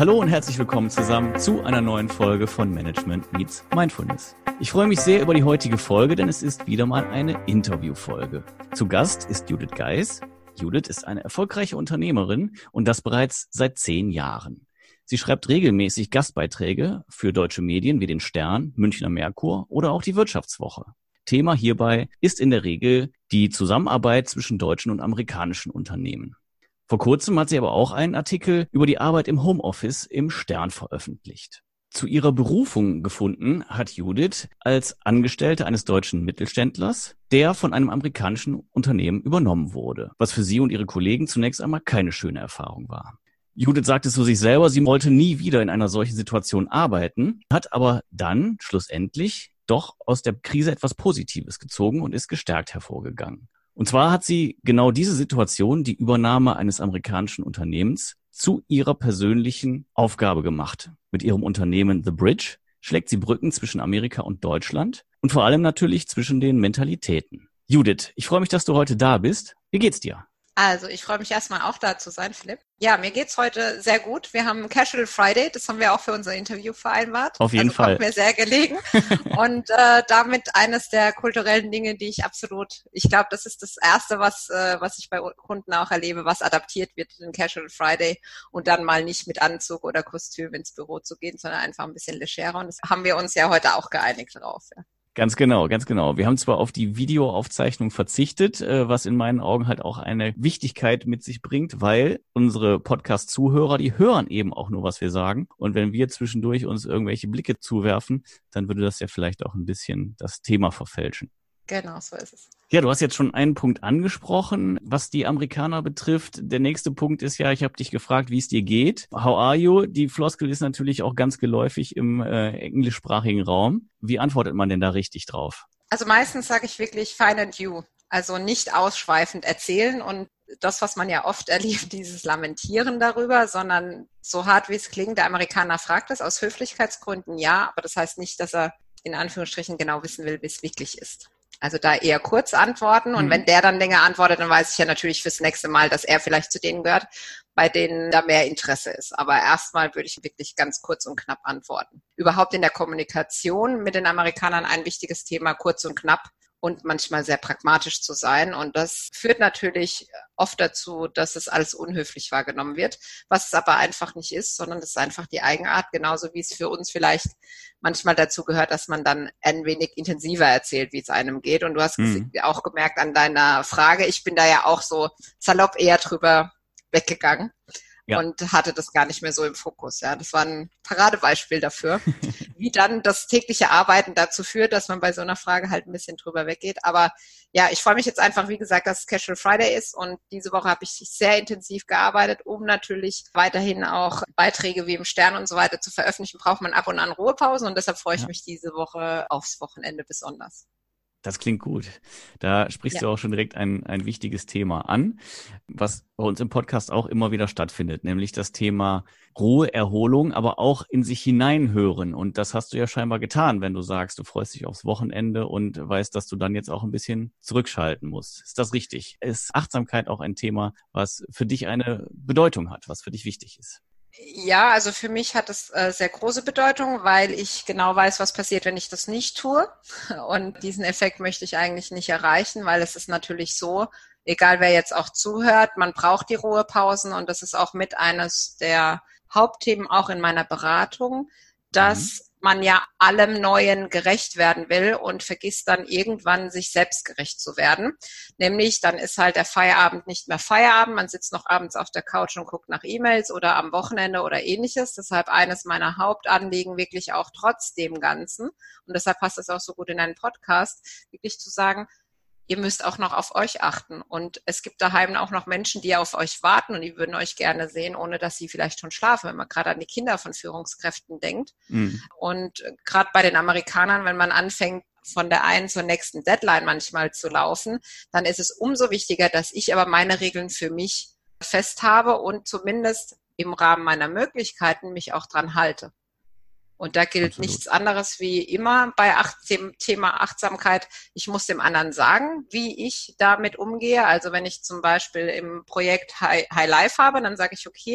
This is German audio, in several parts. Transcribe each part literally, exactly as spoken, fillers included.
Hallo und herzlich willkommen zusammen zu einer neuen Folge von Management Meets Mindfulness. Ich freue mich sehr über die heutige Folge, denn es ist wieder mal eine Interviewfolge. Zu Gast ist Judith Geis. Judith ist eine erfolgreiche Unternehmerin und das bereits seit zehn Jahren. Sie schreibt regelmäßig Gastbeiträge für deutsche Medien wie den Stern, Münchner Merkur oder auch die Wirtschaftswoche. Thema hierbei ist in der Regel die Zusammenarbeit zwischen deutschen und amerikanischen Unternehmen. Vor kurzem hat sie aber auch einen Artikel über die Arbeit im Homeoffice im Stern veröffentlicht. Zu ihrer Berufung gefunden hat Judith als Angestellte eines deutschen Mittelständlers, der von einem amerikanischen Unternehmen übernommen wurde, was für sie und ihre Kollegen zunächst einmal keine schöne Erfahrung war. Judith sagte zu sich selber, sie wollte nie wieder in einer solchen Situation arbeiten, hat aber dann schlussendlich doch aus der Krise etwas Positives gezogen und ist gestärkt hervorgegangen. Und zwar hat sie genau diese Situation, die Übernahme eines amerikanischen Unternehmens, zu ihrer persönlichen Aufgabe gemacht. Mit ihrem Unternehmen The Bridge schlägt sie Brücken zwischen Amerika und Deutschland und vor allem natürlich zwischen den Mentalitäten. Judith, ich freue mich, dass du heute da bist. Wie geht's dir? Also ich freue mich erstmal auch da zu sein, Philipp. Ja, mir geht's heute sehr gut. Wir haben Casual Friday, das haben wir auch für unser Interview vereinbart. Auf jeden also Fall. Kommt mir sehr gelegen. Und äh, damit eines der kulturellen Dinge, die ich absolut, ich glaube, das ist das Erste, was äh, was ich bei Kunden auch erlebe, was adaptiert wird in Casual Friday und dann mal nicht mit Anzug oder Kostüm ins Büro zu gehen, sondern einfach ein bisschen legerer. Und das haben wir uns ja heute auch geeinigt drauf. Ja. Ganz genau, ganz genau. Wir haben zwar auf die Videoaufzeichnung verzichtet, was in meinen Augen halt auch eine Wichtigkeit mit sich bringt, weil unsere Podcast-Zuhörer, die hören eben auch nur, was wir sagen. Und wenn wir zwischendurch uns irgendwelche Blicke zuwerfen, dann würde das ja vielleicht auch ein bisschen das Thema verfälschen. Genau, so ist es. Ja, du hast jetzt schon einen Punkt angesprochen, was die Amerikaner betrifft. Der nächste Punkt ist ja, ich habe dich gefragt, wie es dir geht. How are you? Die Floskel ist natürlich auch ganz geläufig im äh, englischsprachigen Raum. Wie antwortet man denn da richtig drauf? Also meistens sage ich wirklich fine and you. Also nicht ausschweifend erzählen und das, was man ja oft erlebt, dieses Lamentieren darüber, sondern so hart wie es klingt, der Amerikaner fragt es aus Höflichkeitsgründen, ja, aber das heißt nicht, dass er in Anführungsstrichen genau wissen will, wie es wirklich ist. Also da eher kurz antworten und mhm. wenn der dann länger antwortet, dann weiß ich ja natürlich fürs nächste Mal, dass er vielleicht zu denen gehört, bei denen da mehr Interesse ist. Aber erstmal würde ich wirklich ganz kurz und knapp antworten. Überhaupt in der Kommunikation mit den Amerikanern ein wichtiges Thema, kurz und knapp und manchmal sehr pragmatisch zu sein. Und das führt natürlich oft dazu, dass es alles unhöflich wahrgenommen wird, was es aber einfach nicht ist, sondern das ist einfach die Eigenart, genauso wie es für uns vielleicht manchmal dazu gehört, dass man dann ein wenig intensiver erzählt, wie es einem geht. Und du hast mhm. auch gemerkt an deiner Frage, ich bin da ja auch so salopp eher drüber weggegangen. Ja. Und hatte das gar nicht mehr so im Fokus. Ja, das war ein Paradebeispiel dafür, wie dann das tägliche Arbeiten dazu führt, dass man bei so einer Frage halt ein bisschen drüber weggeht. Aber ja, ich freue mich jetzt einfach, wie gesagt, dass es Casual Friday ist und diese Woche habe ich sehr intensiv gearbeitet, um natürlich weiterhin auch Beiträge wie im Stern und so weiter zu veröffentlichen, braucht man ab und an Ruhepausen und deshalb freue ich ja. mich diese Woche aufs Wochenende besonders. Das klingt gut. Da sprichst ja. du auch schon direkt ein, ein wichtiges Thema an, was bei uns im Podcast auch immer wieder stattfindet, nämlich das Thema Ruhe, Erholung, aber auch in sich hineinhören. Und das hast du ja scheinbar getan, wenn du sagst, du freust dich aufs Wochenende und weißt, dass du dann jetzt auch ein bisschen zurückschalten musst. Ist das richtig? Ist Achtsamkeit auch ein Thema, was für dich eine Bedeutung hat, was für dich wichtig ist? Ja, also für mich hat es äh, sehr große Bedeutung, weil ich genau weiß, was passiert, wenn ich das nicht tue. Und diesen Effekt möchte ich eigentlich nicht erreichen, weil es ist natürlich so, egal wer jetzt auch zuhört, man braucht die Ruhepausen und das ist auch mit eines der Hauptthemen auch in meiner Beratung, dass mhm. man ja allem Neuen gerecht werden will und vergisst dann irgendwann, sich selbst gerecht zu werden. Nämlich, dann ist halt der Feierabend nicht mehr Feierabend, man sitzt noch abends auf der Couch und guckt nach E-Mails oder am Wochenende oder ähnliches. Deshalb eines meiner Hauptanliegen wirklich auch trotz dem Ganzen, und deshalb passt es auch so gut in einen Podcast, wirklich zu sagen, ihr müsst auch noch auf euch achten. Und es gibt daheim auch noch Menschen, die auf euch warten und die würden euch gerne sehen, ohne dass sie vielleicht schon schlafen, wenn man gerade an die Kinder von Führungskräften denkt. Mhm. Und gerade bei den Amerikanern, wenn man anfängt, von der einen zur nächsten Deadline manchmal zu laufen, dann ist es umso wichtiger, dass ich aber meine Regeln für mich fest habe und zumindest im Rahmen meiner Möglichkeiten mich auch dran halte. Und da gilt Absolut. Nichts anderes wie immer bei Ach- dem Thema Achtsamkeit. Ich muss dem anderen sagen, wie ich damit umgehe. Also wenn ich zum Beispiel im Projekt High, High Life habe, dann sage ich, okay,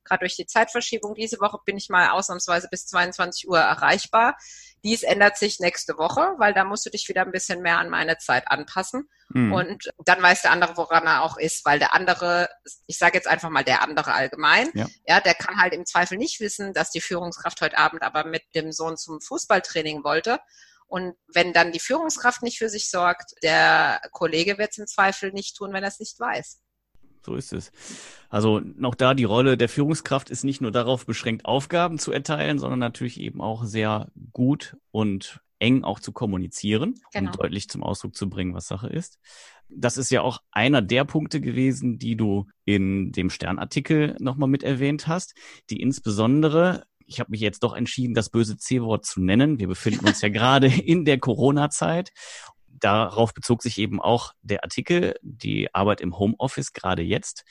gerade durch die Zeitverschiebung. Diese Woche bin ich mal ausnahmsweise bis zweiundzwanzig Uhr erreichbar. Dies ändert sich nächste Woche, weil da musst du dich wieder ein bisschen mehr an meine Zeit anpassen. Mhm. Und dann weiß der andere, woran er auch ist, weil der andere, ich sage jetzt einfach mal der andere allgemein, ja. ja, der kann halt im Zweifel nicht wissen, dass die Führungskraft heute Abend aber mit dem Sohn zum Fußballtraining wollte. Und wenn dann die Führungskraft nicht für sich sorgt, der Kollege wird es im Zweifel nicht tun, wenn er es nicht weiß. So ist es. Also noch da die Rolle der Führungskraft ist nicht nur darauf beschränkt, Aufgaben zu erteilen, sondern natürlich eben auch sehr gut und eng auch zu kommunizieren, genau. um deutlich zum Ausdruck zu bringen, was Sache ist. Das ist ja auch einer der Punkte gewesen, die du in dem Stern-Artikel nochmal mit erwähnt hast, die insbesondere, ich habe mich jetzt doch entschieden, das böse C-Wort zu nennen. Wir befinden uns ja gerade in der Corona-Zeit. Darauf bezog sich eben auch der Artikel, die Arbeit im Homeoffice gerade jetzt.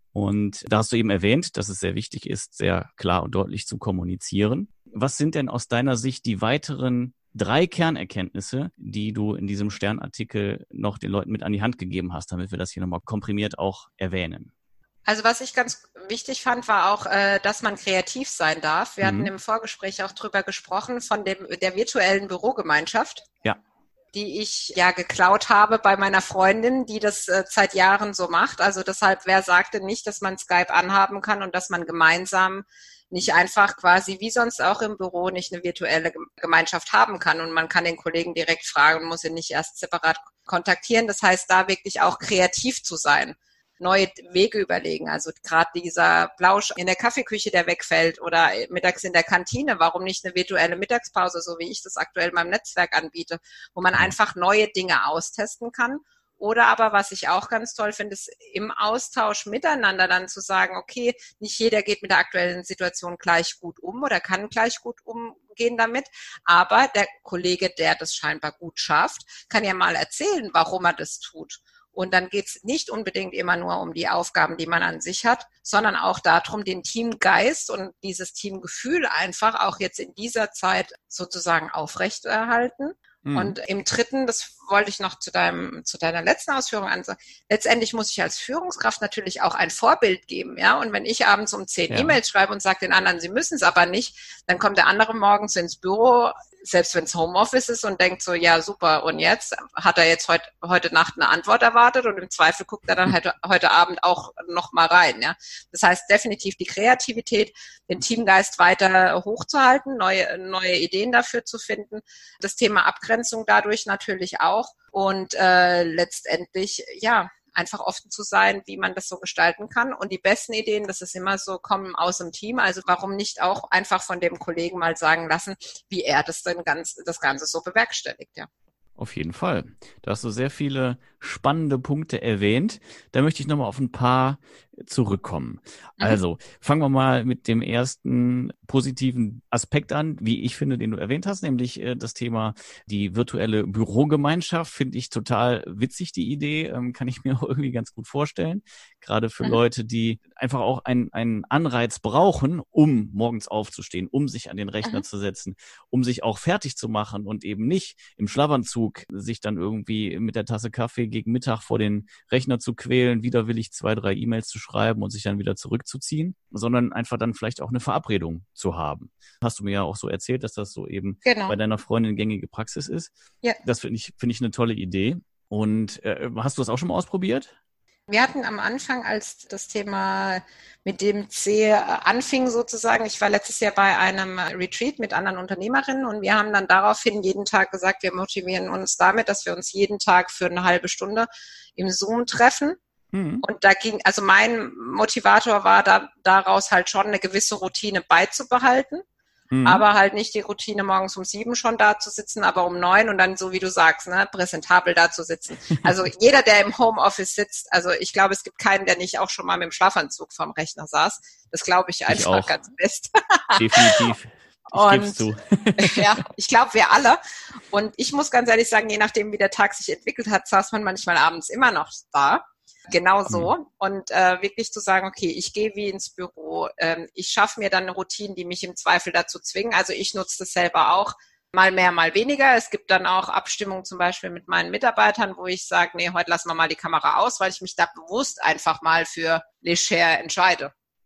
Und da hast du eben erwähnt, dass es sehr wichtig ist, sehr klar und deutlich zu kommunizieren. Was sind denn aus deiner Sicht die weiteren drei Kernerkenntnisse, die du in diesem Sternartikel noch den Leuten mit an die Hand gegeben hast, damit wir das hier nochmal komprimiert auch erwähnen? Also was ich ganz wichtig fand, war auch, dass man kreativ sein darf. Wir mhm. hatten im Vorgespräch auch drüber gesprochen, von dem der virtuellen Bürogemeinschaft. Ja. Die ich ja geklaut habe bei meiner Freundin, die das äh, seit Jahren so macht. Also deshalb, wer sagte nicht, dass man Skype anhaben kann und dass man gemeinsam nicht einfach quasi wie sonst auch im Büro nicht eine virtuelle Gemeinschaft haben kann und man kann den Kollegen direkt fragen und muss ihn nicht erst separat kontaktieren. Das heißt, da wirklich auch kreativ zu sein, neue Wege überlegen. Also gerade dieser Plausch in der Kaffeeküche, der wegfällt oder mittags in der Kantine, warum nicht eine virtuelle Mittagspause, so wie ich das aktuell in meinem Netzwerk anbiete, wo man einfach neue Dinge austesten kann. Oder aber, was ich auch ganz toll finde, ist im Austausch miteinander dann zu sagen, okay, nicht jeder geht mit der aktuellen Situation gleich gut um oder kann gleich gut umgehen damit, aber der Kollege, der das scheinbar gut schafft, kann ja mal erzählen, warum er das tut. Und dann geht's nicht unbedingt immer nur um die Aufgaben, die man an sich hat, sondern auch darum, den Teamgeist und dieses Teamgefühl einfach auch jetzt in dieser Zeit sozusagen aufrechterhalten. Mhm. Und im dritten, das wollte ich noch zu deinem, zu deiner letzten Ausführung ansagen, letztendlich muss ich als Führungskraft natürlich auch ein Vorbild geben, ja. Und wenn ich abends um zehn ja. E-Mails schreibe und sage den anderen, sie müssen es aber nicht, dann kommt der andere morgens ins Büro, selbst wenn es Homeoffice ist und denkt so, ja super, und jetzt hat er jetzt heute heute Nacht eine Antwort erwartet und im Zweifel guckt er dann heute, heute Abend auch noch mal rein, ja. Das heißt definitiv die Kreativität, den Teamgeist weiter hochzuhalten, neue neue Ideen dafür zu finden, das Thema Abgrenzung dadurch natürlich auch und äh, letztendlich ja einfach offen zu sein, wie man das so gestalten kann. Und die besten Ideen, das ist immer so, kommen aus dem Team. Also warum nicht auch einfach von dem Kollegen mal sagen lassen, wie er das denn ganz, das Ganze so bewerkstelligt, ja. Auf jeden Fall. Da hast du sehr viele spannende Punkte erwähnt. Da möchte ich nochmal auf ein paar zurückkommen. Mhm. Also fangen wir mal mit dem ersten positiven Aspekt an, wie ich finde, den du erwähnt hast, nämlich äh, das Thema die virtuelle Bürogemeinschaft. Finde ich total witzig, die Idee. Ähm, kann ich mir auch irgendwie ganz gut vorstellen. Gerade für mhm. Leute, die einfach auch einen, einen Anreiz brauchen, um morgens aufzustehen, um sich an den Rechner mhm. zu setzen, um sich auch fertig zu machen und eben nicht im Schlafanzug sich dann irgendwie mit der Tasse Kaffee gegen Mittag vor den Rechner zu quälen, widerwillig zwei, drei E-Mails zu schreiben und sich dann wieder zurückzuziehen, sondern einfach dann vielleicht auch eine Verabredung zu haben. Hast du mir ja auch so erzählt, dass das so eben genau. bei deiner Freundin gängige Praxis ist. Ja. Das finde ich, finde ich eine tolle Idee. Und äh, hast du das auch schon mal ausprobiert? Wir hatten am Anfang, als das Thema mit dem C anfing sozusagen, ich war letztes Jahr bei einem Retreat mit anderen Unternehmerinnen und wir haben dann daraufhin jeden Tag gesagt, wir motivieren uns damit, dass wir uns jeden Tag für eine halbe Stunde im Zoom treffen. Mhm. Und da ging, also mein Motivator war da, daraus halt schon eine gewisse Routine beizubehalten. Mhm. Aber halt nicht die Routine, morgens um sieben schon da zu sitzen, aber um neun und dann, so wie du sagst, ne, präsentabel da zu sitzen. Also jeder, der im Homeoffice sitzt, also ich glaube, es gibt keinen, der nicht auch schon mal mit dem Schlafanzug vorm Rechner saß. Das glaube ich einfach ich ganz fest. Definitiv. Ich und, geb's zu. Ja, ich glaube, wir alle. Und ich muss ganz ehrlich sagen, je nachdem, wie der Tag sich entwickelt hat, saß man manchmal abends immer noch da. Genau so. Mhm. Und äh, wirklich zu sagen, okay, ich gehe wie ins Büro, ähm, ich schaffe mir dann eine Routine, die mich im Zweifel dazu zwingen. Also ich nutze das selber auch, mal mehr, mal weniger. Es gibt dann auch Abstimmungen zum Beispiel mit meinen Mitarbeitern, wo ich sage, nee, heute lassen wir mal die Kamera aus, weil ich mich da bewusst einfach mal für leger entscheide.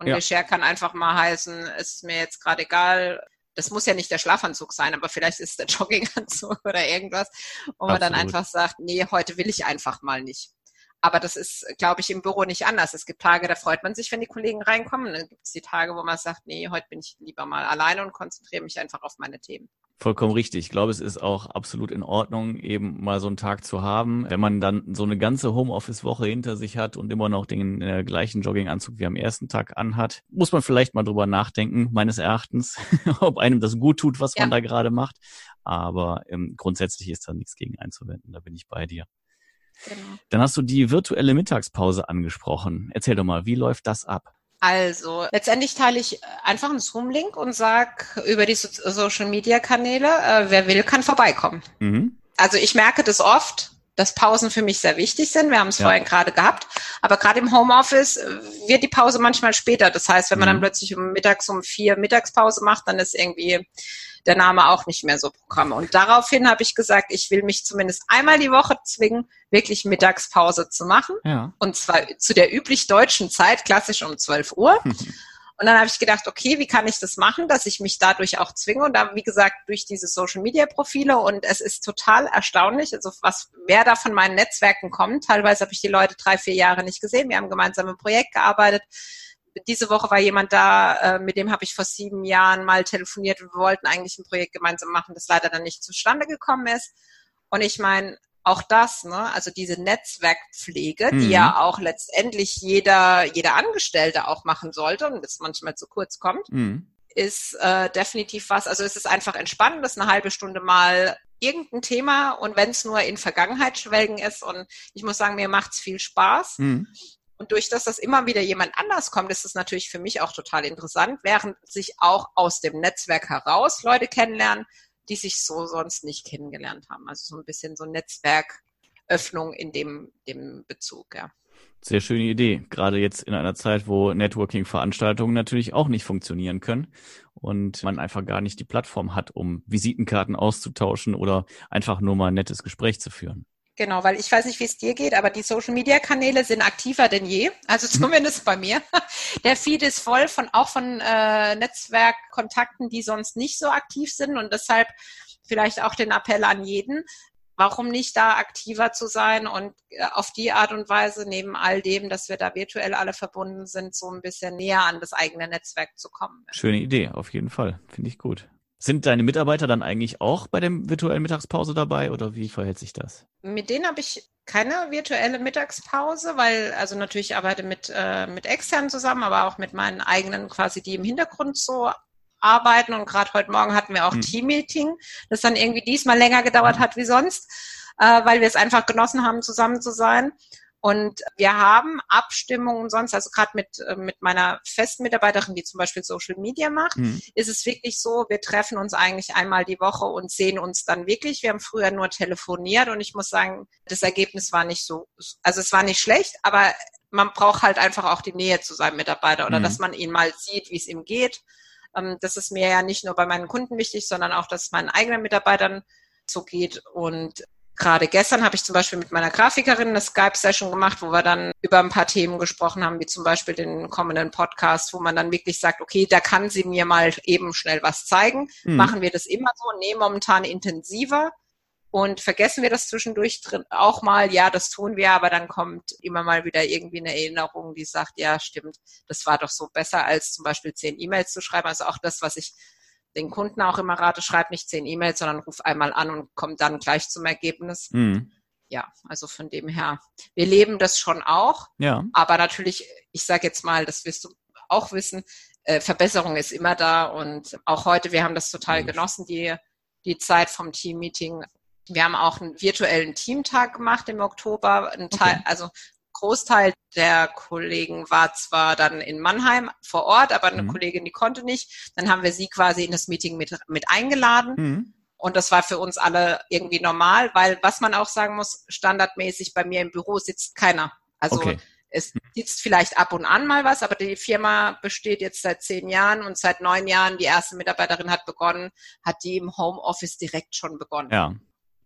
Und ja. leger kann einfach mal heißen, es ist mir jetzt gerade egal. Das muss ja nicht der Schlafanzug sein, aber vielleicht ist es der Jogginganzug oder irgendwas, wo man dann einfach sagt, nee, heute will ich einfach mal nicht. Aber das ist, glaube ich, im Büro nicht anders. Es gibt Tage, da freut man sich, wenn die Kollegen reinkommen. Dann gibt es die Tage, wo man sagt, nee, heute bin ich lieber mal alleine und konzentriere mich einfach auf meine Themen. Vollkommen richtig. Ich glaube, es ist auch absolut in Ordnung, eben mal so einen Tag zu haben. Wenn man dann so eine ganze Homeoffice-Woche hinter sich hat und immer noch den äh, gleichen Jogginganzug wie am ersten Tag anhat, muss man vielleicht mal drüber nachdenken, meines Erachtens, ob einem das gut tut, was ja. man da gerade macht. Aber ähm, grundsätzlich ist da nichts gegen einzuwenden. Da bin ich bei dir. Genau. Dann hast du die virtuelle Mittagspause angesprochen. Erzähl doch mal, wie läuft das ab? Also, letztendlich teile ich einfach einen Zoom-Link und sage über die so- Social-Media-Kanäle, äh, wer will, kann vorbeikommen. Mhm. Also ich merke das oft, dass Pausen für mich sehr wichtig sind. Wir haben es ja. vorhin gerade gehabt. Aber gerade im Homeoffice wird die Pause manchmal später. Das heißt, wenn man mhm. dann plötzlich um mittags um vier Mittagspause macht, dann ist irgendwie der Name auch nicht mehr so Programm. Und daraufhin habe ich gesagt, ich will mich zumindest einmal die Woche zwingen, wirklich Mittagspause zu machen. Ja. Und zwar zu der üblich deutschen Zeit, klassisch um zwölf Uhr. Und dann habe ich gedacht, okay, wie kann ich das machen, dass ich mich dadurch auch zwinge? Und dann, wie gesagt, durch diese Social-Media-Profile. Und es ist total erstaunlich, also was, wer da von meinen Netzwerken kommt. Teilweise habe ich die Leute drei, vier Jahre nicht gesehen. Wir haben gemeinsam im Projekt gearbeitet. Diese Woche war jemand da, mit dem habe ich vor sieben Jahren mal telefoniert. Wir wollten eigentlich ein Projekt gemeinsam machen, das leider dann nicht zustande gekommen ist. Und ich meine, auch das, ne, also diese Netzwerkpflege, mhm. die ja auch letztendlich jeder, jeder Angestellte auch machen sollte und das manchmal zu kurz kommt, mhm. ist äh, definitiv was. Also es ist einfach entspannend, das ist eine halbe Stunde mal irgendein Thema und wenn es nur in Vergangenheit schwelgen ist und ich muss sagen, mir macht's viel Spaß. Mhm. Und durch das, dass immer wieder jemand anders kommt, ist es natürlich für mich auch total interessant, während sich auch aus dem Netzwerk heraus Leute kennenlernen, die sich so sonst nicht kennengelernt haben. Also so ein bisschen so Netzwerköffnung in dem, dem Bezug, ja. Sehr schöne Idee. Gerade jetzt in einer Zeit, wo Networking-Veranstaltungen natürlich auch nicht funktionieren können und man einfach gar nicht die Plattform hat, um Visitenkarten auszutauschen oder einfach nur mal ein nettes Gespräch zu führen. Genau, weil ich weiß nicht, wie es dir geht, aber die Social-Media-Kanäle sind aktiver denn je, also zumindest bei mir. Der Feed ist voll von auch von äh, Netzwerkkontakten, die sonst nicht so aktiv sind und deshalb vielleicht auch den Appell an jeden, warum nicht da aktiver zu sein und äh, auf die Art und Weise neben all dem, dass wir da virtuell alle verbunden sind, so ein bisschen näher an das eigene Netzwerk zu kommen. Schöne Idee, auf jeden Fall, finde ich gut. Sind deine Mitarbeiter dann eigentlich auch bei der virtuellen Mittagspause dabei oder wie verhält sich das? Mit denen habe ich keine virtuelle Mittagspause, weil also natürlich ich arbeite mit äh, mit externen zusammen, aber auch mit meinen eigenen quasi, die im Hintergrund so arbeiten. Und gerade heute Morgen hatten wir auch hm. Team-Meeting, das dann irgendwie diesmal länger gedauert hat wie sonst, äh, weil wir es einfach genossen haben, zusammen zu sein. Und wir haben Abstimmungen sonst, also gerade mit mit meiner festen Mitarbeiterin, die zum Beispiel Social Media macht, mhm. ist es wirklich so, wir treffen uns eigentlich einmal die Woche und sehen uns dann wirklich. Wir haben früher nur telefoniert und ich muss sagen, das Ergebnis war nicht so, also es war nicht schlecht, aber man braucht halt einfach auch die Nähe zu seinem Mitarbeiter oder mhm. dass man ihn mal sieht, wie es ihm geht. Das ist mir ja nicht nur bei meinen Kunden wichtig, sondern auch, dass es meinen eigenen Mitarbeitern so geht. Und gerade gestern habe ich zum Beispiel mit meiner Grafikerin eine Skype-Session gemacht, wo wir dann über ein paar Themen gesprochen haben, wie zum Beispiel den kommenden Podcast, wo man dann wirklich sagt, okay, da kann sie mir mal eben schnell was zeigen. Mhm. Machen wir das immer so? Nee, momentan intensiver. Und vergessen wir das zwischendurch drin auch mal? Ja, das tun wir, aber dann kommt immer mal wieder irgendwie eine Erinnerung, die sagt, ja, stimmt, das war doch so besser, als zum Beispiel zehn E-Mails zu schreiben. Also auch das, was ich den Kunden auch immer rate, schreib nicht zehn E-Mails, sondern ruf einmal an und komm dann gleich zum Ergebnis. Mhm. Ja, also von dem her, wir leben das schon auch. Ja. Aber natürlich, ich sage jetzt mal, das wirst du auch wissen, äh, Verbesserung ist immer da. Und auch heute, wir haben das total ja. genossen, die, die Zeit vom Team-Meeting. Wir haben auch einen virtuellen Teamtag gemacht im Oktober. Ein Teil, okay. Also Großteil der Kollegen war zwar dann in Mannheim vor Ort, aber eine mhm. Kollegin, die konnte nicht. Dann haben wir sie quasi in das Meeting mit, mit eingeladen. Mhm. Und das war für uns alle irgendwie normal, weil was man auch sagen muss, standardmäßig bei mir im Büro sitzt keiner. Also okay. es sitzt vielleicht ab und an mal was, aber die Firma besteht jetzt seit zehn Jahren und seit neun Jahren, die erste Mitarbeiterin hat begonnen, hat die im Homeoffice direkt schon begonnen. Ja.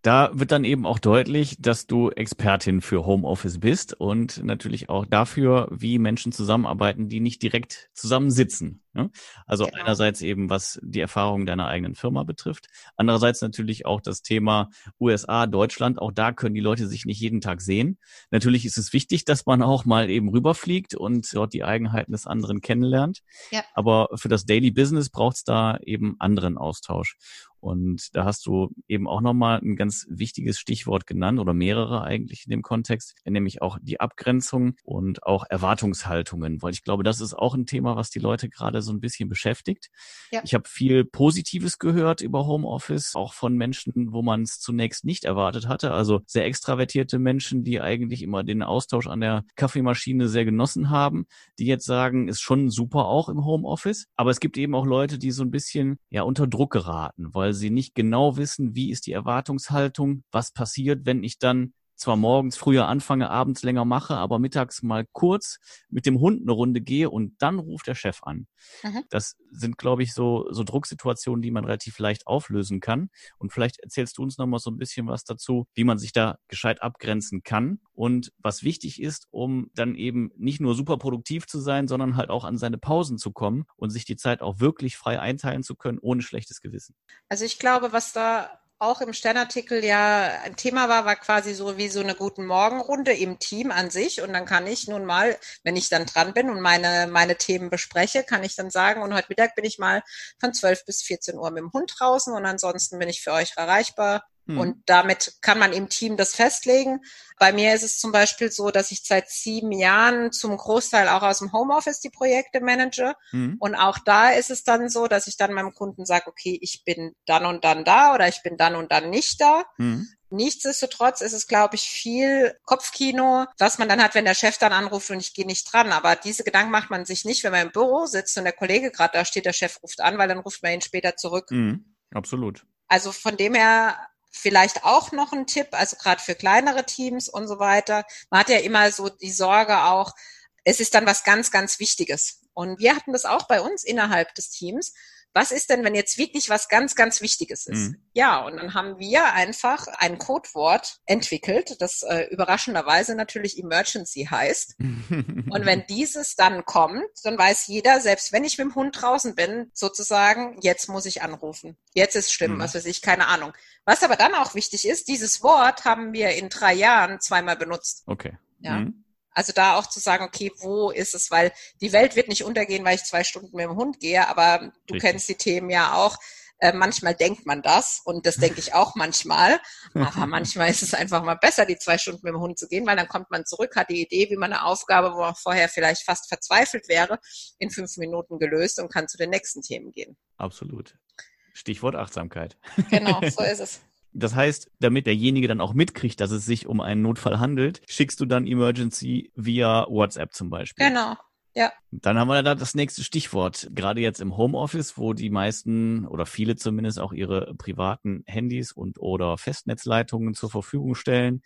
Da wird dann eben auch deutlich, dass du Expertin für Homeoffice bist und natürlich auch dafür, wie Menschen zusammenarbeiten, die nicht direkt zusammensitzen. Ne? Also Genau. einerseits eben, was die Erfahrung deiner eigenen Firma betrifft. Andererseits natürlich auch das Thema U S A, Deutschland. Auch da können die Leute sich nicht jeden Tag sehen. Natürlich ist es wichtig, dass man auch mal eben rüberfliegt und dort die Eigenheiten des anderen kennenlernt. Ja. Aber für das Daily Business braucht es da eben anderen Austausch. Und da hast du eben auch nochmal ein ganz wichtiges Stichwort genannt oder mehrere eigentlich in dem Kontext, nämlich auch die Abgrenzung und auch Erwartungshaltungen, weil ich glaube, das ist auch ein Thema, was die Leute gerade so ein bisschen beschäftigt. Ja. Ich habe viel Positives gehört über Homeoffice, auch von Menschen, wo man es zunächst nicht erwartet hatte, also sehr extravertierte Menschen, die eigentlich immer den Austausch an der Kaffeemaschine sehr genossen haben, die jetzt sagen, ist schon super auch im Homeoffice, aber es gibt eben auch Leute, die so ein bisschen ja unter Druck geraten, weil sie nicht genau wissen, wie ist die Erwartungshaltung, was passiert, wenn ich dann zwar morgens früher anfange, abends länger mache, aber mittags mal kurz mit dem Hund eine Runde gehe und dann ruft der Chef an. Mhm. Das sind, glaube ich, so, so Drucksituationen, die man relativ leicht auflösen kann. Und vielleicht erzählst du uns noch mal so ein bisschen was dazu, wie man sich da gescheit abgrenzen kann und was wichtig ist, um dann eben nicht nur super produktiv zu sein, sondern halt auch an seine Pausen zu kommen und sich die Zeit auch wirklich frei einteilen zu können, ohne schlechtes Gewissen. Also ich glaube, was da auch im Sternartikel ja ein Thema war, war quasi so wie so eine Guten Morgen-Runde im Team an sich. Und dann kann ich nun mal, wenn ich dann dran bin und meine, meine Themen bespreche, kann ich dann sagen, und heute Mittag bin ich mal von zwölf bis vierzehn Uhr mit dem Hund draußen und ansonsten bin ich für euch erreichbar. Hm. Und damit kann man im Team das festlegen. Bei mir ist es zum Beispiel so, dass ich seit sieben Jahren zum Großteil auch aus dem Homeoffice die Projekte manage. Mhm. Und auch da ist es dann so, dass ich dann meinem Kunden sage, okay, ich bin dann und dann da oder ich bin dann und dann nicht da. Mhm. Nichtsdestotrotz ist es, glaube ich, viel Kopfkino, was man dann hat, wenn der Chef dann anruft und ich gehe nicht dran. Aber diese Gedanken macht man sich nicht, wenn man im Büro sitzt und der Kollege gerade da steht, der Chef ruft an, weil dann ruft man ihn später zurück. Mhm. Absolut. Also von dem her vielleicht auch noch ein Tipp, also gerade für kleinere Teams und so weiter. Man hat ja immer so die Sorge auch, es ist dann was ganz, ganz Wichtiges. Und wir hatten das auch bei uns innerhalb des Teams. Was ist denn, wenn jetzt wirklich was ganz, ganz Wichtiges ist? Mhm. Ja, und dann haben wir einfach ein Codewort entwickelt, das äh, überraschenderweise natürlich Emergency heißt. Und wenn dieses dann kommt, dann weiß jeder, selbst wenn ich mit dem Hund draußen bin, sozusagen, jetzt muss ich anrufen. Jetzt ist schlimm, mhm. was weiß ich, keine Ahnung. Was aber dann auch wichtig ist, dieses Wort haben wir in drei Jahren zweimal benutzt. Okay. Ja. Mhm. Also da auch zu sagen, okay, wo ist es? Weil die Welt wird nicht untergehen, weil ich zwei Stunden mit dem Hund gehe, aber du Richtig. Kennst die Themen ja auch. Äh, manchmal denkt man das und das denke ich auch manchmal. Aber manchmal ist es einfach mal besser, die zwei Stunden mit dem Hund zu gehen, weil dann kommt man zurück, hat die Idee, wie man eine Aufgabe, wo man vorher vielleicht fast verzweifelt wäre, in fünf Minuten gelöst und kann zu den nächsten Themen gehen. Absolut. Stichwort Achtsamkeit. Genau, so ist es. Das heißt, damit derjenige dann auch mitkriegt, dass es sich um einen Notfall handelt, schickst du dann Emergency via WhatsApp zum Beispiel. Genau, ja. Dann haben wir da das nächste Stichwort. Gerade jetzt im Homeoffice, wo die meisten oder viele zumindest auch ihre privaten Handys und oder Festnetzleitungen zur Verfügung stellen.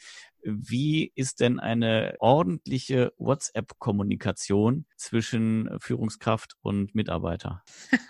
Wie ist denn eine ordentliche WhatsApp-Kommunikation zwischen Führungskraft und Mitarbeiter?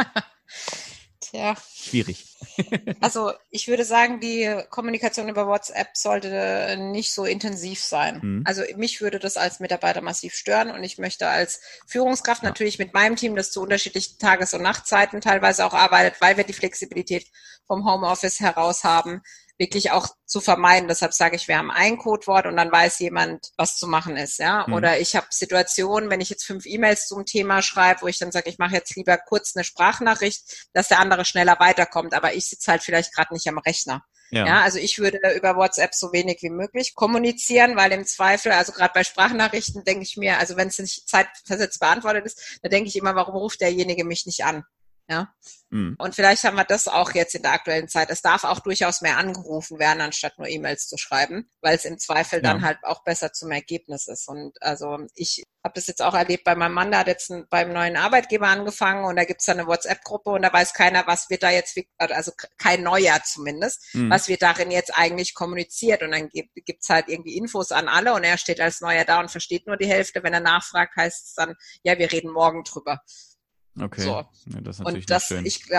Ja. Schwierig. Also ich würde sagen, die Kommunikation über WhatsApp sollte nicht so intensiv sein. Mhm. Also mich würde das als Mitarbeiter massiv stören und ich möchte als Führungskraft ja. natürlich mit meinem Team, das zu unterschiedlichen Tages- und Nachtzeiten teilweise auch arbeitet, weil wir die Flexibilität vom Homeoffice heraus haben, wirklich auch zu vermeiden. Deshalb sage ich, wir haben ein Codewort und dann weiß jemand, was zu machen ist. Ja. Mhm. Oder ich habe Situationen, wenn ich jetzt fünf E-Mails zum Thema schreibe, wo ich dann sage, ich mache jetzt lieber kurz eine Sprachnachricht, dass der andere schneller weiterkommt. Aber ich sitze halt vielleicht gerade nicht am Rechner. Ja. ja, also ich würde über WhatsApp so wenig wie möglich kommunizieren, weil im Zweifel, also gerade bei Sprachnachrichten denke ich mir, also wenn es nicht zeitversetzt beantwortet ist, dann denke ich immer, warum ruft derjenige mich nicht an? Ja. Mhm. Und vielleicht haben wir das auch jetzt in der aktuellen Zeit. Es darf auch durchaus mehr angerufen werden, anstatt nur E-Mails zu schreiben, weil es im Zweifel ja. dann halt auch besser zum Ergebnis ist. Und also ich habe das jetzt auch erlebt bei meinem Mann, der hat jetzt beim neuen Arbeitgeber angefangen und da gibt's dann eine WhatsApp-Gruppe und da weiß keiner, was wird da jetzt, also kein Neujahr zumindest, mhm. was wird darin jetzt eigentlich kommuniziert. Und dann gibt, gibt's halt irgendwie Infos an alle und er steht als Neuer da und versteht nur die Hälfte. Wenn er nachfragt, heißt es dann, ja, wir reden morgen drüber. Okay, so. ja, das ist natürlich und das, nicht schön. Ich glaube,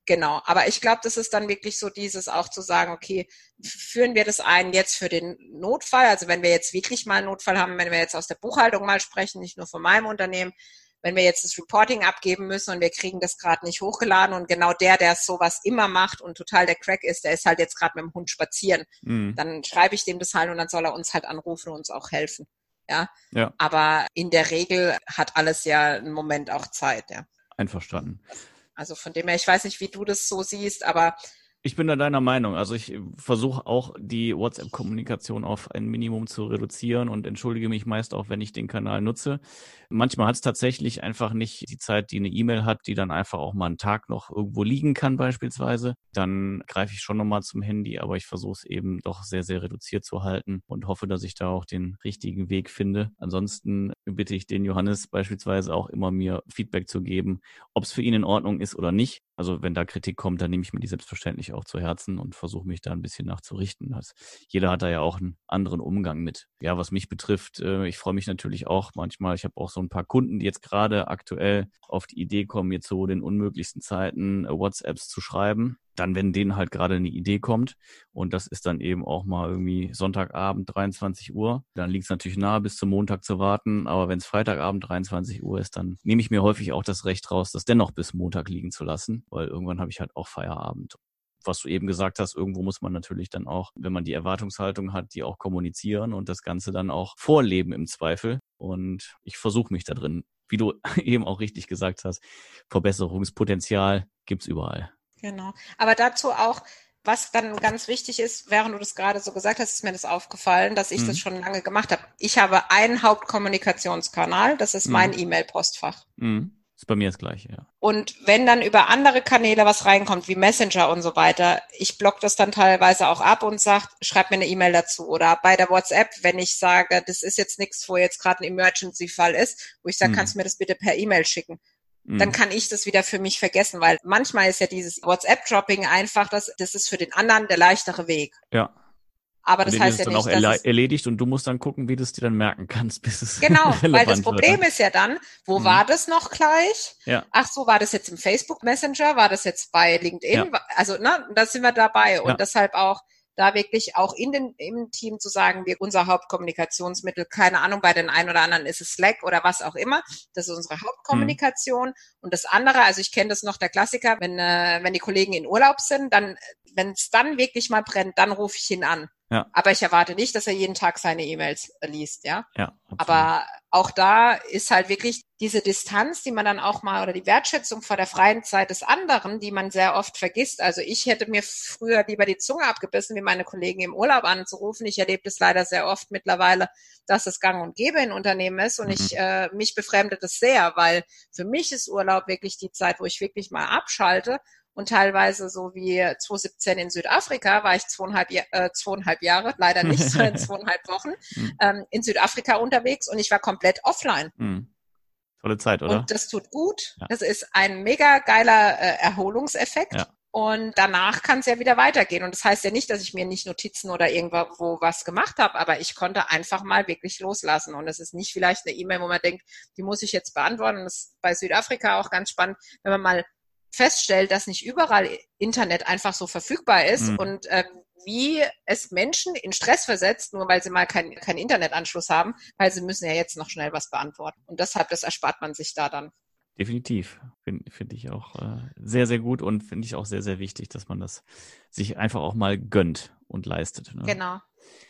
Genau, aber ich glaube, das ist dann wirklich so dieses auch zu sagen, okay, führen wir das ein jetzt für den Notfall, also wenn wir jetzt wirklich mal einen Notfall haben, wenn wir jetzt aus der Buchhaltung mal sprechen, nicht nur von meinem Unternehmen, wenn wir jetzt das Reporting abgeben müssen und wir kriegen das gerade nicht hochgeladen und genau der, der sowas immer macht und total der Crack ist, der ist halt jetzt gerade mit dem Hund spazieren, mhm. dann schreibe ich dem das halt und dann soll er uns halt anrufen und uns auch helfen. Ja? Ja. Aber in der Regel hat alles ja einen Moment auch Zeit, ja. Einverstanden. Also von dem her, ich weiß nicht, wie du das so siehst, aber ich bin da deiner Meinung. Also ich versuche auch die WhatsApp-Kommunikation auf ein Minimum zu reduzieren und entschuldige mich meist auch, wenn ich den Kanal nutze. Manchmal hat es tatsächlich einfach nicht die Zeit, die eine E-Mail hat, die dann einfach auch mal einen Tag noch irgendwo liegen kann beispielsweise. Dann greife ich schon nochmal zum Handy, aber ich versuche es eben doch sehr, sehr reduziert zu halten und hoffe, dass ich da auch den richtigen Weg finde. Ansonsten bitte ich den Johannes beispielsweise auch immer, mir Feedback zu geben, ob es für ihn in Ordnung ist oder nicht. Also wenn da Kritik kommt, dann nehme ich mir die selbstverständlich auch zu Herzen und versuche mich da ein bisschen nachzurichten. Das, jeder hat da ja auch einen anderen Umgang mit. Ja, was mich betrifft, äh, ich freue mich natürlich auch manchmal. Ich habe auch so ein paar Kunden, die jetzt gerade aktuell auf die Idee kommen, mir zu den unmöglichsten Zeiten äh, WhatsApps zu schreiben. Dann, wenn denen halt gerade eine Idee kommt und das ist dann eben auch mal irgendwie Sonntagabend dreiundzwanzig Uhr, dann liegt es natürlich nahe, bis zum Montag zu warten, aber wenn es Freitagabend dreiundzwanzig Uhr ist, dann nehme ich mir häufig auch das Recht raus, das dennoch bis Montag liegen zu lassen, weil irgendwann habe ich halt auch Feierabend. Was du eben gesagt hast, irgendwo muss man natürlich dann auch, wenn man die Erwartungshaltung hat, die auch kommunizieren und das Ganze dann auch vorleben im Zweifel. Und ich versuche mich da drin, wie du eben auch richtig gesagt hast, Verbesserungspotenzial gibt's überall. Genau. Aber dazu auch, was dann ganz wichtig ist, während du das gerade so gesagt hast, ist mir das aufgefallen, dass ich mhm. das schon lange gemacht habe. Ich habe einen Hauptkommunikationskanal, das ist mhm. mein E-Mail-Postfach. Mhm. Ist bei mir das Gleiche, ja. Und wenn dann über andere Kanäle was reinkommt, wie Messenger und so weiter, ich block das dann teilweise auch ab und sage, schreib mir eine E-Mail dazu. Oder bei der WhatsApp, wenn ich sage, das ist jetzt nichts, wo jetzt gerade ein Emergency-Fall ist, wo ich sage, mhm. kannst du mir das bitte per E-Mail schicken. Dann kann ich das wieder für mich vergessen, weil manchmal ist ja dieses WhatsApp-Dropping einfach, das, das ist für den anderen der leichtere Weg. Ja. Aber das heißt ja dann nicht, auch dass es erledigt und du musst dann gucken, wie du es dir dann merken kannst, bis es genau, relevant weil das Problem wird. ist ja dann, wo mhm. war das noch gleich? Ja. Ach so, war das jetzt im Facebook Messenger? War das jetzt bei LinkedIn? Ja. Also, ne, da sind wir dabei und ja. deshalb auch da wirklich auch in den, im Team zu sagen, wir, unser Hauptkommunikationsmittel, keine Ahnung, bei den einen oder anderen ist es Slack oder was auch immer, das ist unsere Hauptkommunikation. Mhm. Und das andere, also ich kenne das noch, der Klassiker, wenn, äh, wenn die Kollegen in Urlaub sind, dann, wenn es dann wirklich mal brennt, dann rufe ich ihn an. Ja. Aber ich erwarte nicht, dass er jeden Tag seine E-Mails liest, ja. Ja, aber auch da ist halt wirklich diese Distanz, die man dann auch mal, oder die Wertschätzung vor der freien Zeit des anderen, die man sehr oft vergisst. Also ich hätte mir früher lieber die Zunge abgebissen, wie meine Kollegen im Urlaub anzurufen. Ich erlebe das leider sehr oft mittlerweile, dass es gang und gäbe in Unternehmen ist und mhm. ich äh, mich befremdet es sehr, weil für mich ist Urlaub wirklich die Zeit, wo ich wirklich mal abschalte. Und teilweise so wie zwanzig siebzehn in Südafrika war ich zweieinhalb, äh, zweieinhalb Jahre, leider nicht, sondern zweieinhalb Wochen ähm, in Südafrika unterwegs und ich war komplett offline. Mhm. Tolle Zeit, oder? Und das tut gut. Ja. Das ist ein mega geiler äh, Erholungseffekt. Ja. Und danach kann es ja wieder weitergehen. Und das heißt ja nicht, dass ich mir nicht Notizen oder irgendwo was gemacht habe, aber ich konnte einfach mal wirklich loslassen. Und es ist nicht vielleicht eine E-Mail, wo man denkt, die muss ich jetzt beantworten. Und das ist bei Südafrika auch ganz spannend, wenn man mal feststellt, dass nicht überall Internet einfach so verfügbar ist mhm. und ähm, wie es Menschen in Stress versetzt, nur weil sie mal keinen kein Internetanschluss haben, weil sie müssen ja jetzt noch schnell was beantworten. Und deshalb, das erspart man sich da dann. Definitiv. Finde find ich auch äh, sehr, sehr gut und finde ich auch sehr, sehr wichtig, dass man das sich einfach auch mal gönnt und leistet. Ne? Genau.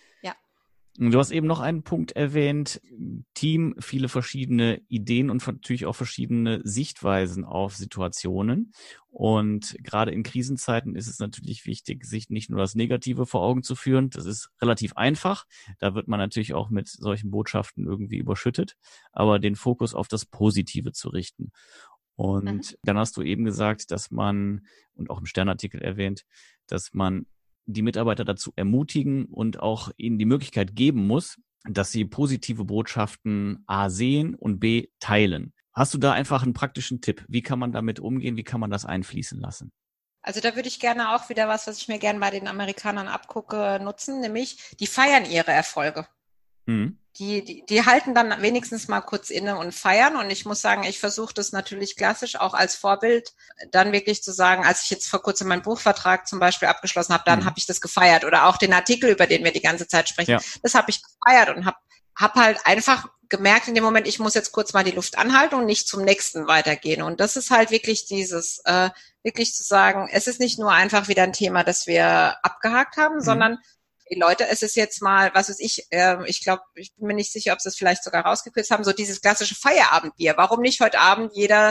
Du hast eben noch einen Punkt erwähnt, Team, viele verschiedene Ideen und natürlich auch verschiedene Sichtweisen auf Situationen. Und gerade in Krisenzeiten ist es natürlich wichtig, sich nicht nur das Negative vor Augen zu führen. Das ist relativ einfach. Da wird man natürlich auch mit solchen Botschaften irgendwie überschüttet, aber den Fokus auf das Positive zu richten. Und mhm. dann hast du eben gesagt, dass man, und auch im Sternartikel erwähnt, dass man die Mitarbeiter dazu ermutigen und auch ihnen die Möglichkeit geben muss, dass sie positive Botschaften A sehen und B teilen. Hast du da einfach einen praktischen Tipp? Wie kann man damit umgehen? Wie kann man das einfließen lassen? Also da würde ich gerne auch wieder was, was ich mir gerne bei den Amerikanern abgucke, nutzen, nämlich die feiern ihre Erfolge. Mhm. die, die, die halten dann wenigstens mal kurz inne und feiern. Und ich muss sagen, ich versuche das natürlich klassisch auch als Vorbild, dann wirklich zu sagen, als ich jetzt vor kurzem meinen Buchvertrag zum Beispiel abgeschlossen habe, dann mhm. habe ich das gefeiert. Oder auch den Artikel, über den wir die ganze Zeit sprechen, ja. das habe ich gefeiert und habe hab halt einfach gemerkt in dem Moment, ich muss jetzt kurz mal die Luft anhalten und nicht zum nächsten weitergehen. Und das ist halt wirklich dieses, äh, wirklich zu sagen, es ist nicht nur einfach wieder ein Thema, das wir abgehakt haben, mhm. sondern die Leute, es ist jetzt mal, was weiß ich, äh, ich glaube, ich bin mir nicht sicher, ob sie es vielleicht sogar rausgekürzt haben, so dieses klassische Feierabendbier. Warum nicht heute Abend jeder,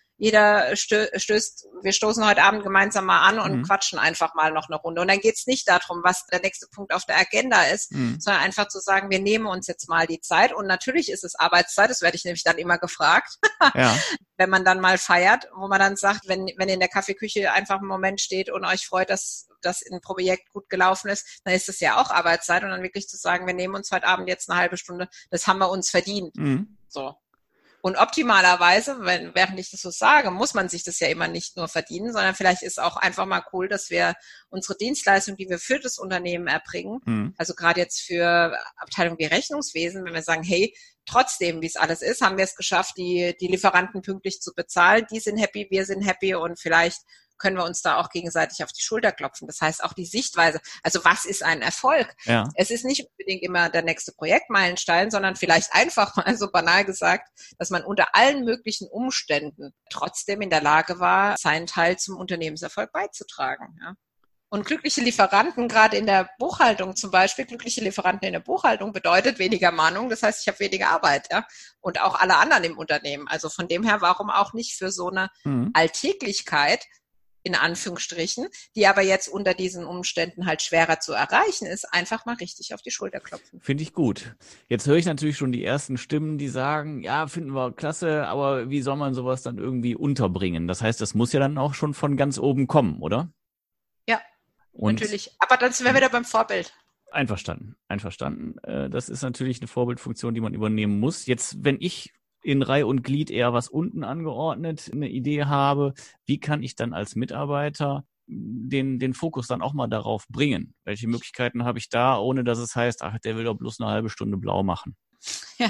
jeder stö- stößt, wir stoßen heute Abend gemeinsam mal an und mhm. quatschen einfach mal noch eine Runde. Und dann geht's nicht darum, was der nächste Punkt auf der Agenda ist, mhm. sondern einfach zu sagen, wir nehmen uns jetzt mal die Zeit. Und natürlich ist es Arbeitszeit, das werde ich nämlich dann immer gefragt, ja. wenn man dann mal feiert, wo man dann sagt, wenn, wenn in der Kaffeeküche einfach ein Moment steht und euch freut, dass das ein Projekt gut gelaufen ist, dann ist das ja auch Arbeitszeit. Und dann wirklich zu sagen, wir nehmen uns heute Abend jetzt eine halbe Stunde, das haben wir uns verdient. Mhm. So. Und optimalerweise, wenn, während ich das so sage, muss man sich das ja immer nicht nur verdienen, sondern vielleicht ist auch einfach mal cool, dass wir unsere Dienstleistung, die wir für das Unternehmen erbringen, mhm. also gerade jetzt für Abteilungen wie Rechnungswesen, wenn wir sagen, hey, trotzdem, wie es alles ist, haben wir es geschafft, die, die Lieferanten pünktlich zu bezahlen. Die sind happy, wir sind happy und vielleicht können wir uns da auch gegenseitig auf die Schulter klopfen. Das heißt auch die Sichtweise, also was ist ein Erfolg? Ja. Es ist nicht unbedingt immer der nächste Projektmeilenstein, sondern vielleicht einfach mal so banal gesagt, dass man unter allen möglichen Umständen trotzdem in der Lage war, seinen Teil zum Unternehmenserfolg beizutragen. Ja. Und glückliche Lieferanten, gerade in der Buchhaltung zum Beispiel, glückliche Lieferanten in der Buchhaltung bedeutet weniger Mahnung, das heißt, ich habe weniger Arbeit, ja, und auch alle anderen im Unternehmen. Also von dem her, warum auch nicht für so eine mhm. Alltäglichkeit, in Anführungsstrichen, die aber jetzt unter diesen Umständen halt schwerer zu erreichen ist, einfach mal richtig auf die Schulter klopfen. Finde ich gut. Jetzt höre ich natürlich schon die ersten Stimmen, die sagen, ja, finden wir klasse, aber wie soll man sowas dann irgendwie unterbringen? Das heißt, das muss ja dann auch schon von ganz oben kommen, oder? Ja, und natürlich. Aber dann sind wir wieder beim Vorbild. Einverstanden, einverstanden. Das ist natürlich eine Vorbildfunktion, die man übernehmen muss. Jetzt, wenn ich in Reihe und Glied eher was unten angeordnet, eine Idee habe, wie kann ich dann als Mitarbeiter den, den Fokus dann auch mal darauf bringen? Welche Möglichkeiten habe ich da, ohne dass es heißt, ach, der will doch bloß eine halbe Stunde blau machen? Ja.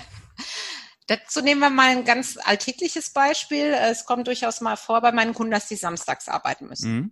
Dazu nehmen wir mal ein ganz alltägliches Beispiel. Es kommt durchaus mal vor bei meinen Kunden, dass die samstags arbeiten müssen. Mhm.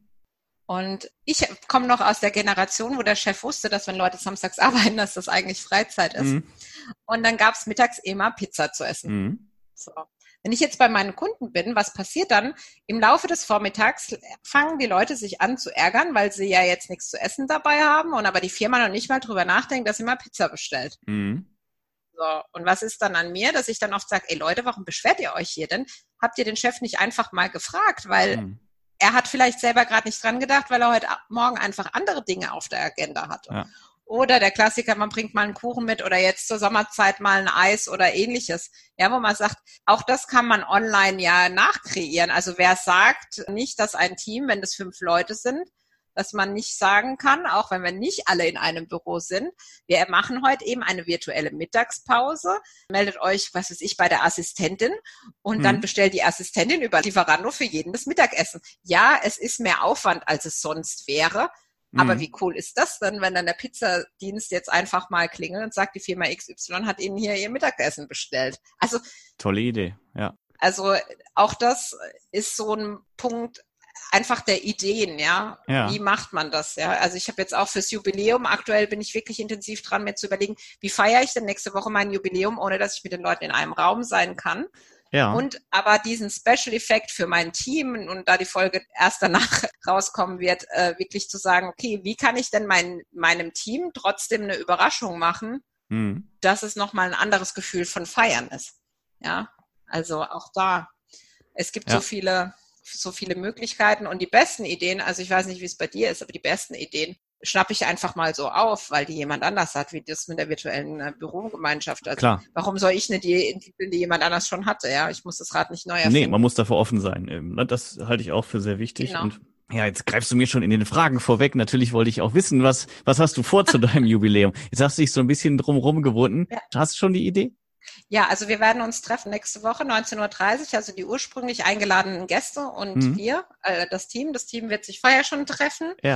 Und ich komme noch aus der Generation, wo der Chef wusste, dass wenn Leute samstags arbeiten, dass das eigentlich Freizeit ist. Mhm. Und dann gab es mittags immer Pizza zu essen. Mhm. So. Wenn ich jetzt bei meinen Kunden bin, was passiert dann? Im Laufe des Vormittags fangen die Leute sich an zu ärgern, weil sie ja jetzt nichts zu essen dabei haben und aber die Firma noch nicht mal drüber nachdenkt, dass sie mal Pizza bestellt. Mhm. So. Und was ist dann an mir, dass ich dann oft sage, ey Leute, warum beschwert ihr euch hier denn? Habt ihr den Chef nicht einfach mal gefragt? Weil mhm. er hat vielleicht selber gerade nicht dran gedacht, weil er heute Morgen einfach andere Dinge auf der Agenda hat. Ja. Oder der Klassiker, man bringt mal einen Kuchen mit oder jetzt zur Sommerzeit mal ein Eis oder ähnliches. Ja, wo man sagt, auch das kann man online ja nachkreieren. Also wer sagt nicht, dass ein Team, wenn das fünf Leute sind, dass man nicht sagen kann, auch wenn wir nicht alle in einem Büro sind, wir machen heute eben eine virtuelle Mittagspause, meldet euch, was weiß ich, bei der Assistentin und mhm. dann bestellt die Assistentin über Lieferando für jeden das Mittagessen. Ja, es ist mehr Aufwand, als es sonst wäre, aber mhm. wie cool ist das denn, wenn dann der Pizzadienst jetzt einfach mal klingelt und sagt, die Firma X Y hat Ihnen hier Ihr Mittagessen bestellt. Also tolle Idee, ja. Also auch das ist so ein Punkt, einfach der Ideen, ja? ja. Wie macht man das, ja? Also ich habe jetzt auch fürs Jubiläum, aktuell bin ich wirklich intensiv dran, mir zu überlegen, wie feiere ich denn nächste Woche mein Jubiläum, ohne dass ich mit den Leuten in einem Raum sein kann. Ja. Und aber diesen Special Effekt für mein Team und da die Folge erst danach rauskommen wird, äh, wirklich zu sagen, okay, wie kann ich denn mein, meinem Team trotzdem eine Überraschung machen, mhm. dass es nochmal ein anderes Gefühl von Feiern ist, ja? Also auch da, es gibt ja. so viele so viele Möglichkeiten und die besten Ideen, also ich weiß nicht, wie es bei dir ist, aber die besten Ideen schnappe ich einfach mal so auf, weil die jemand anders hat, wie das mit der virtuellen äh, Bürogemeinschaft. Also Klar. Warum soll ich eine Idee entwickeln, die jemand anders schon hatte? Ja, ich muss das Rad nicht neu erfinden. Nee, man muss dafür offen sein. Das halte ich auch für sehr wichtig. Genau. Und ja, jetzt greifst du mir schon in den Fragen vorweg. Natürlich wollte ich auch wissen, was was hast du vor zu deinem Jubiläum? Jetzt hast du dich so ein bisschen drumherum gewunden. Ja. Hast du schon die Idee? Ja, also wir werden uns treffen nächste Woche, neunzehn Uhr dreißig, also die ursprünglich eingeladenen Gäste und mhm. wir, äh, das Team. Das Team wird sich vorher schon treffen. Ja.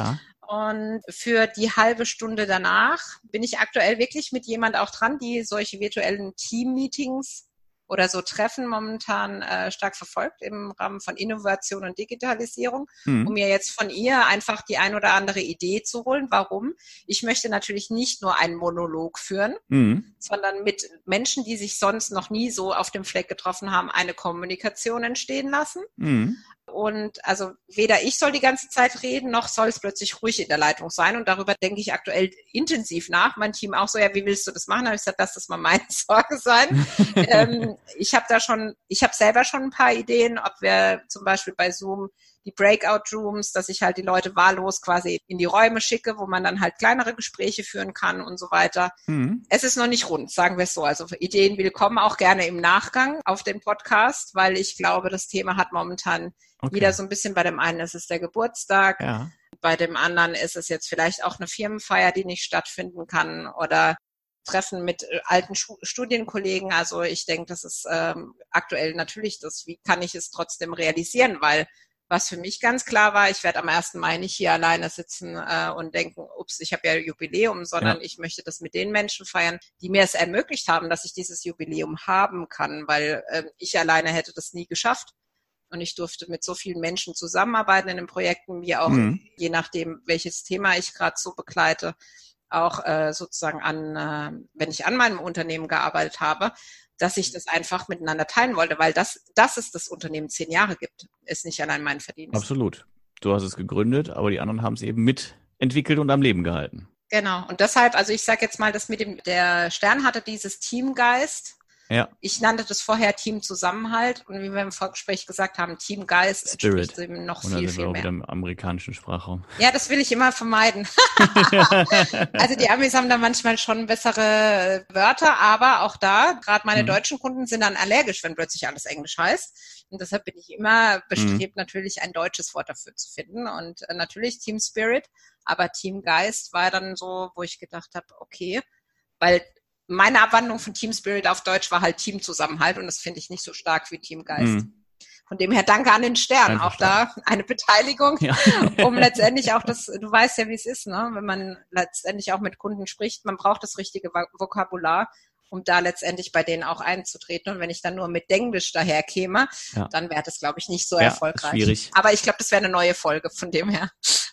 Und für die halbe Stunde danach bin ich aktuell wirklich mit jemand auch dran, die solche virtuellen Team-Meetings oder so Treffen momentan äh, stark verfolgt im Rahmen von Innovation und Digitalisierung, mhm. um mir jetzt von ihr einfach die ein oder andere Idee zu holen. Warum? Ich möchte natürlich nicht nur einen Monolog führen, mhm. sondern mit Menschen, die sich sonst noch nie so auf dem Fleck getroffen haben, eine Kommunikation entstehen lassen. Mhm. Und also weder ich soll die ganze Zeit reden, noch soll es plötzlich ruhig in der Leitung sein. Und darüber denke ich aktuell intensiv nach. Mein Team auch so, ja, wie willst du das machen? Da habe ich gesagt, lass das mal meine Sorge sein. ähm, ich habe da schon, ich habe selber schon ein paar Ideen, ob wir zum Beispiel bei Zoom die Breakout-Rooms, dass ich halt die Leute wahllos quasi in die Räume schicke, wo man dann halt kleinere Gespräche führen kann und so weiter. Mhm. Es ist noch nicht rund, sagen wir es so. Also Ideen willkommen, auch gerne im Nachgang auf den Podcast, weil ich glaube, das Thema hat momentan okay. wieder so ein bisschen, bei dem einen ist es der Geburtstag, ja. bei dem anderen ist es jetzt vielleicht auch eine Firmenfeier, die nicht stattfinden kann oder Treffen mit alten Studienkollegen. Also ich denke, das ist ähm, aktuell natürlich das, wie kann ich es trotzdem realisieren, weil was für mich ganz klar war, ich werde am ersten Mai nicht hier alleine sitzen äh, und denken, ups, ich habe ja Jubiläum, sondern ja. ich möchte das mit den Menschen feiern, die mir es ermöglicht haben, dass ich dieses Jubiläum haben kann, weil äh, ich alleine hätte das nie geschafft. Und ich durfte mit so vielen Menschen zusammenarbeiten in den Projekten, wie auch, mhm. je nachdem, welches Thema ich gerade so begleite, auch äh, sozusagen an, äh, wenn ich an meinem Unternehmen gearbeitet habe, dass ich das einfach miteinander teilen wollte, weil das, dass es das Unternehmen zehn Jahre gibt, ist nicht allein mein Verdienst. Absolut. Du hast es gegründet, aber die anderen haben es eben mitentwickelt und am Leben gehalten. Genau. Und deshalb, also ich sage jetzt mal, dass mit dem, der Stern hatte dieses Teamgeist. Ja. Ich nannte das vorher Teamzusammenhalt und wie wir im Vorgespräch gesagt haben, Teamgeist Spirit. Eben noch und viel, viel mehr. Wieder im amerikanischen Sprachraum. Ja, das will ich immer vermeiden. Also die Amis haben da manchmal schon bessere Wörter, aber auch da, gerade meine mhm. deutschen Kunden sind dann allergisch, wenn plötzlich alles Englisch heißt. Und deshalb bin ich immer bestrebt, mhm. natürlich ein deutsches Wort dafür zu finden. Und äh, natürlich Team Spirit, aber Teamgeist war dann so, wo ich gedacht habe, okay, weil meine Abwandlung von Team Spirit auf Deutsch war halt Teamzusammenhalt und das finde ich nicht so stark wie Teamgeist. Mhm. Von dem her danke an den Stern, auch da eine Beteiligung, ja. um letztendlich auch das, du weißt ja, wie es ist, ne? Wenn man letztendlich auch mit Kunden spricht, man braucht das richtige Vokabular, um da letztendlich bei denen auch einzutreten. Und wenn ich dann nur mit Denglisch daherkäme, ja. dann wäre das, glaube ich, nicht so ja, erfolgreich. Schwierig. Aber ich glaube, das wäre eine neue Folge, von dem her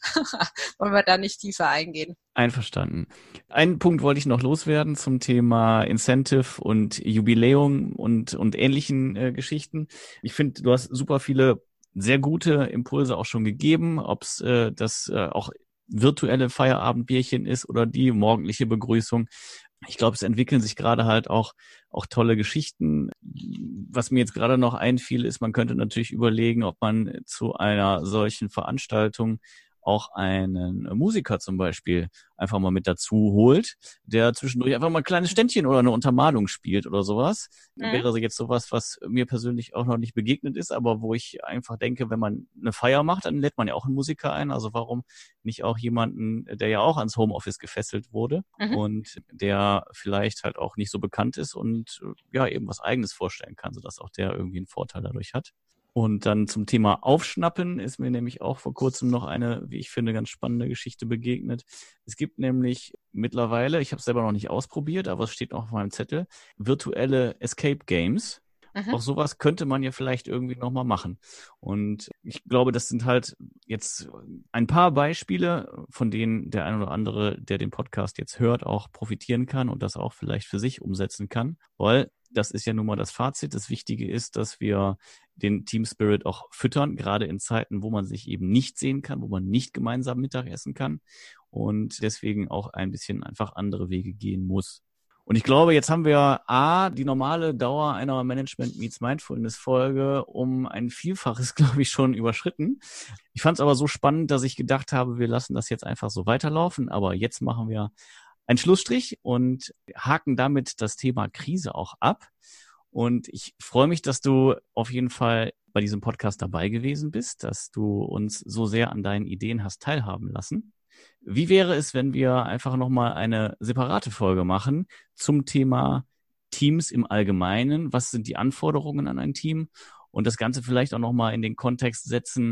wollen wir da nicht tiefer eingehen. Einverstanden. Einen Punkt wollte ich noch loswerden zum Thema Incentive und Jubiläum und, und ähnlichen äh, Geschichten. Ich finde, du hast super viele sehr gute Impulse auch schon gegeben, ob es äh, das äh, auch virtuelle Feierabendbierchen ist oder die morgendliche Begrüßung. Ich glaube, es entwickeln sich gerade halt auch auch tolle Geschichten. Was mir jetzt gerade noch einfiel, ist, man könnte natürlich überlegen, ob man zu einer solchen Veranstaltung auch einen Musiker zum Beispiel einfach mal mit dazu holt, der zwischendurch einfach mal ein kleines Ständchen oder eine Untermalung spielt oder sowas. Mhm. Wäre jetzt sowas, was mir persönlich auch noch nicht begegnet ist, aber wo ich einfach denke, wenn man eine Feier macht, dann lädt man ja auch einen Musiker ein. Also warum nicht auch jemanden, der ja auch ans Homeoffice gefesselt wurde mhm. und der vielleicht halt auch nicht so bekannt ist und ja eben was Eigenes vorstellen kann, sodass auch der irgendwie einen Vorteil dadurch hat. Und dann zum Thema Aufschnappen ist mir nämlich auch vor kurzem noch eine, wie ich finde, ganz spannende Geschichte begegnet. Es gibt nämlich mittlerweile, ich habe es selber noch nicht ausprobiert, aber es steht noch auf meinem Zettel, virtuelle Escape Games. Mhm. Auch sowas könnte man ja vielleicht irgendwie nochmal machen. Und ich glaube, das sind halt jetzt ein paar Beispiele, von denen der ein oder andere, der den Podcast jetzt hört, auch profitieren kann und das auch vielleicht für sich umsetzen kann. Weil das ist ja nun mal das Fazit. Das Wichtige ist, dass wir den Team Spirit auch füttern, gerade in Zeiten, wo man sich eben nicht sehen kann, wo man nicht gemeinsam Mittag essen kann und deswegen auch ein bisschen einfach andere Wege gehen muss. Und ich glaube, jetzt haben wir A, die normale Dauer einer Management Meets Mindfulness Folge um ein Vielfaches, glaube ich, schon überschritten. Ich fand es aber so spannend, dass ich gedacht habe, wir lassen das jetzt einfach so weiterlaufen. Aber jetzt machen wir einen Schlussstrich und haken damit das Thema Krise auch ab. Und ich freue mich, dass du auf jeden Fall bei diesem Podcast dabei gewesen bist, dass du uns so sehr an deinen Ideen hast teilhaben lassen. Wie wäre es, wenn wir einfach nochmal eine separate Folge machen zum Thema Teams im Allgemeinen? Was sind die Anforderungen an ein Team? Und das Ganze vielleicht auch nochmal in den Kontext setzen,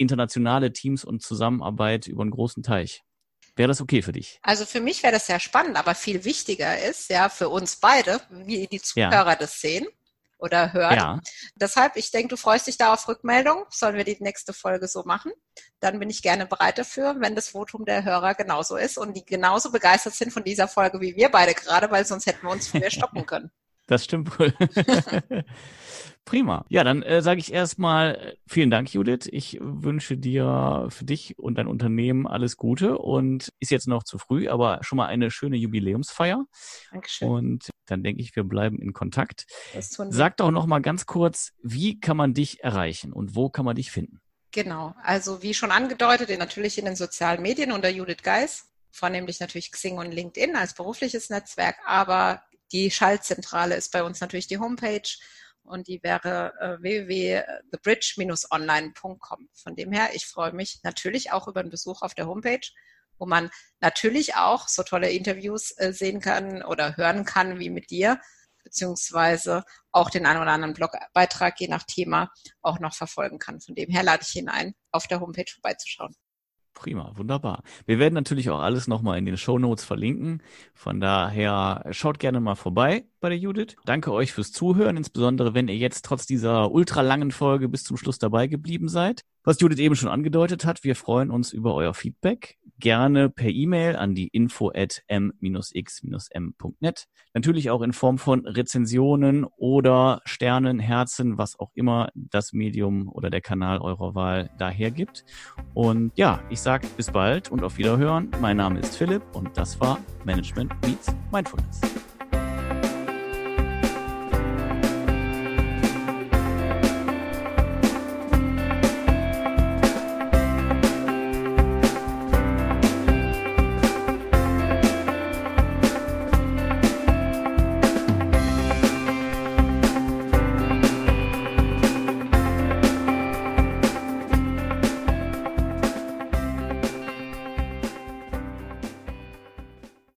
internationale Teams und Zusammenarbeit über einen großen Teich. Wäre das okay für dich? Also für mich wäre das sehr spannend, aber viel wichtiger ist ja für uns beide, wie die Zuhörer ja. das sehen oder hören. Ja. Deshalb, ich denke, du freust dich da auf Rückmeldung. Sollen wir die nächste Folge so machen? Dann bin ich gerne bereit dafür, wenn das Votum der Hörer genauso ist und die genauso begeistert sind von dieser Folge wie wir beide gerade, weil sonst hätten wir uns früher stoppen können. Das stimmt wohl. Prima. Ja, dann äh, sage ich erstmal vielen Dank, Judith. Ich wünsche dir für dich und dein Unternehmen alles Gute und ist jetzt noch zu früh, aber schon mal eine schöne Jubiläumsfeier. Dankeschön. Und dann denke ich, wir bleiben in Kontakt. Das tun wir. Sag doch noch mal ganz kurz, wie kann man dich erreichen und wo kann man dich finden? Genau, also wie schon angedeutet, natürlich in den sozialen Medien unter Judith Geis, vornehmlich natürlich Xing und LinkedIn als berufliches Netzwerk, aber die Schaltzentrale ist bei uns natürlich die Homepage und die wäre äh, w w w punkt the bridge dash online punkt com. Von dem her, ich freue mich natürlich auch über einen Besuch auf der Homepage, wo man natürlich auch so tolle Interviews äh, sehen kann oder hören kann wie mit dir, beziehungsweise auch den einen oder anderen Blogbeitrag, je nach Thema, auch noch verfolgen kann. Von dem her lade ich ihn ein, auf der Homepage vorbeizuschauen. Prima, wunderbar. Wir werden natürlich auch alles nochmal in den Shownotes verlinken. Von daher schaut gerne mal vorbei bei der Judith. Danke euch fürs Zuhören, insbesondere wenn ihr jetzt trotz dieser ultra langen Folge bis zum Schluss dabei geblieben seid. Was Judith eben schon angedeutet hat, wir freuen uns über euer Feedback. Gerne per E-Mail an die info at m x m punkt net. Natürlich auch in Form von Rezensionen oder Sternen, Herzen, was auch immer das Medium oder der Kanal eurer Wahl daher gibt. Und ja, ich sage bis bald und auf Wiederhören. Mein Name ist Philipp und das war Management Meets Mindfulness.